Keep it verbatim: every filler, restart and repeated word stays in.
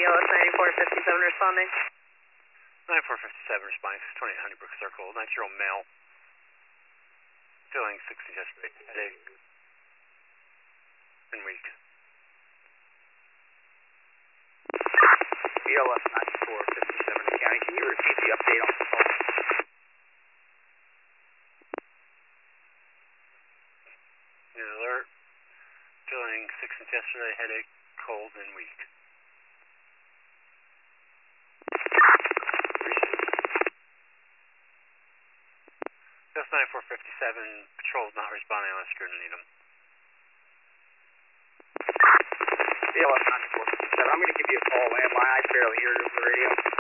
L S ninety-four fifty-seven responding. ninety-four fifty-seven responding, six twenty-eight Honeybrook Circle, nine-year-old male. Feeling six congested, headache, and weak. B L S ninety-four fifty-seven County, can you repeat the update on the phone? You're alert, feeling six since yesterday, headache, cold, and weak. Just ninety-four fifty-seven, patrol's not responding unless you're going to need them. B L S ninety-four fifty-seven, I'm going to give you a call, landline. I barely hear you over the radio.